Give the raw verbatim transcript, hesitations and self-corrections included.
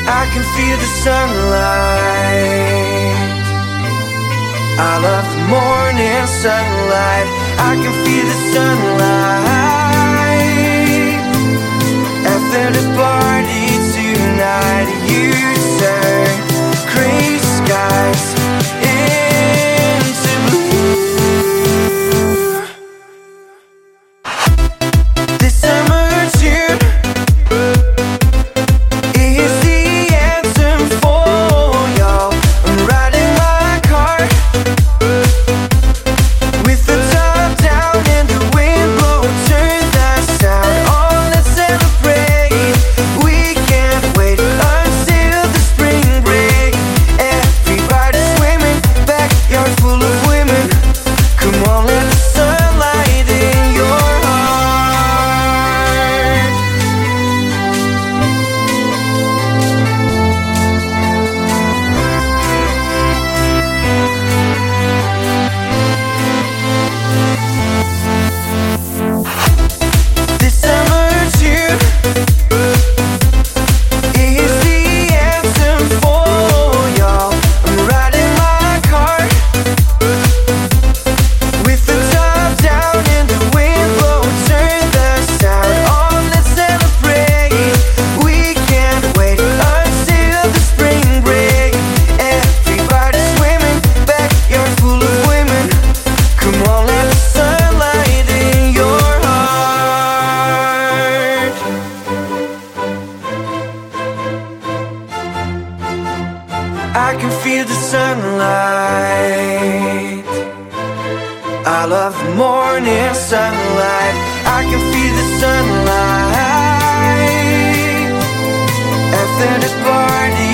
I can feel the sunlight. I love the morning sunlight. I can feel the sunlight. After the party tonight, you turn gray skies into blue. This summer tune is the anthem for y'all. I'm riding my car with the top down and the wind blowing. Turn that sound on, let's celebrate. We can't wait until the spring break. Everybody's swimming, backyard full of women. Come on, let the sunlight in your heart. This summer tune is the anthem for y'all. I'm riding my car with the top down and the wind blowing. Turn the sound on, let's celebrate. We can't wait until the spring break. Everybody's swimming, backyard full of women. Come on, let the sunlight in your heart. I can feel the sunlight. I love the morning sunlight. I can feel the sunlight. After the party